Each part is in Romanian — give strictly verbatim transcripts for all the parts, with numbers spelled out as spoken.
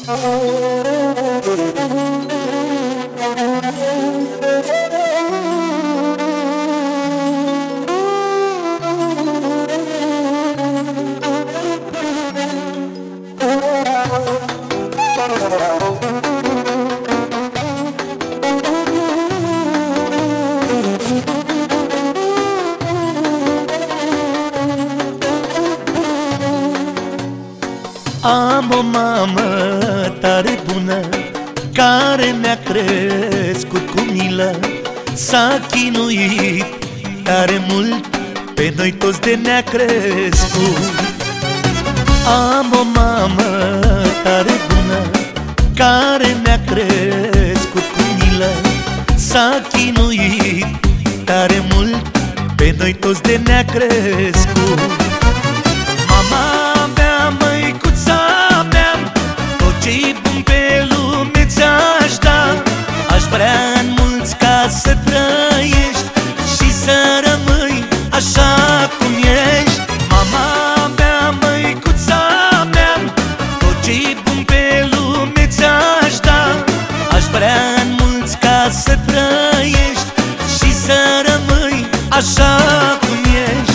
Am o mamă tare bună, care mi-a crescut cu milă. S-a chinuit tare mult, pe noi toți de ne-a crescut. Am o mamă tare bună, care mi-a crescut cu milă. S-a chinuit tare mult, pe noi toți de ne-a crescut. Mama mea, măicuța mea, tot ce-i bun pe lume ți-aș da. Aș vrea în mulți ca să trăiești și să rămâi așa cum ești. Mama mea, măicuța mea, tot ce-i bun pe lume ți-aș da. Aș vrea în mulți ca să trăiești și să rămâi așa cum ești.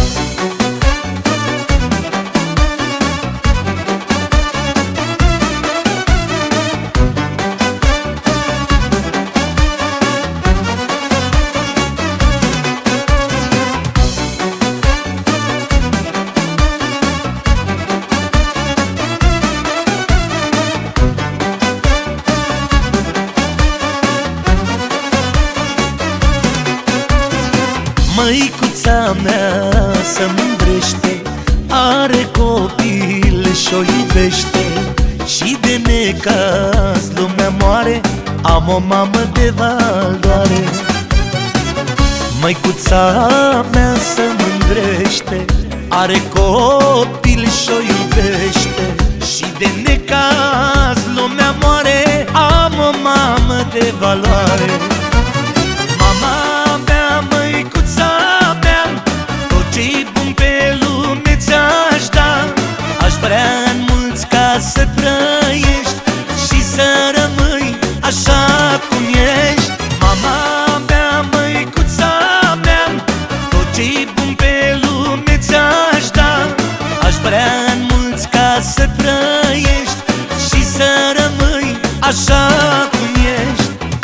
Măicuța mea se mândrește, are copil și-o iubește. Și de necaz lumea moare, am o mamă de valoare. Măicuța mea se mândrește, are copil și-o iubește. Și de necaz lumea moare, am o mamă de valoare. Mama mea, măicuța mea, tot ce-i bun pe lume ți-aș da. Aș vrea în mulți ca să trăiești și să rămâi așa cum ești. Mama mea, măicuța mea, tot ce-i bun pe lume ți-aș da. Aș vrea în mulți ca să trăiești și să rămâi așa cum ești.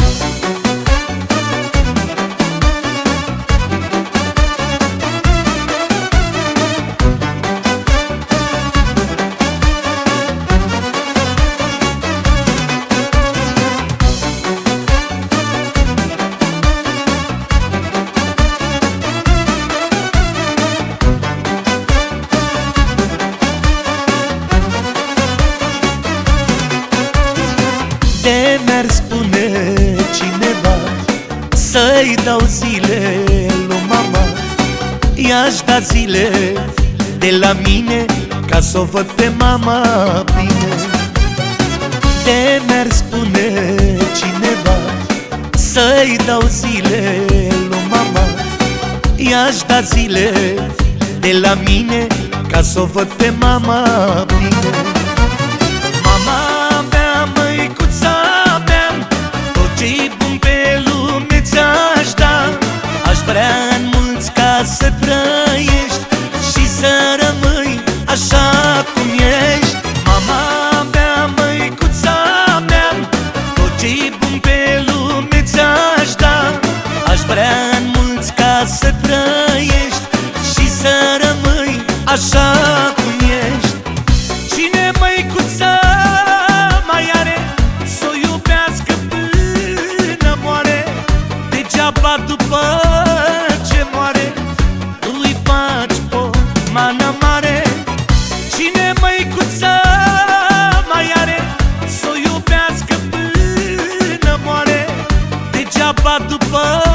De mi-ar spune cineva să-i dau zile lui mama, i-aș da zile de la mine ca să o văd pe mama bine. De mi-ar spune cineva să-i dau zile lui mama, i-aș da zile de la mine ca să o văd pe mama bine. Mama mea, măicuța mea, tot ce-i bun pe lume ți-aș da. Aș vrea în mulți ca să trăiești și să rămâi așa cum ești. Mama mea, măicuța mea, tot ce-i bun pe lume ți-aș da. Aș vrea în mulți ca să trăiești și să rămâi așa cum ești. Cine măicuța mai are s-o iubească până moare, degeaba după ce moare îi faci pomană mare. Cine măicuța mai are s-o iubească până moare, degeaba după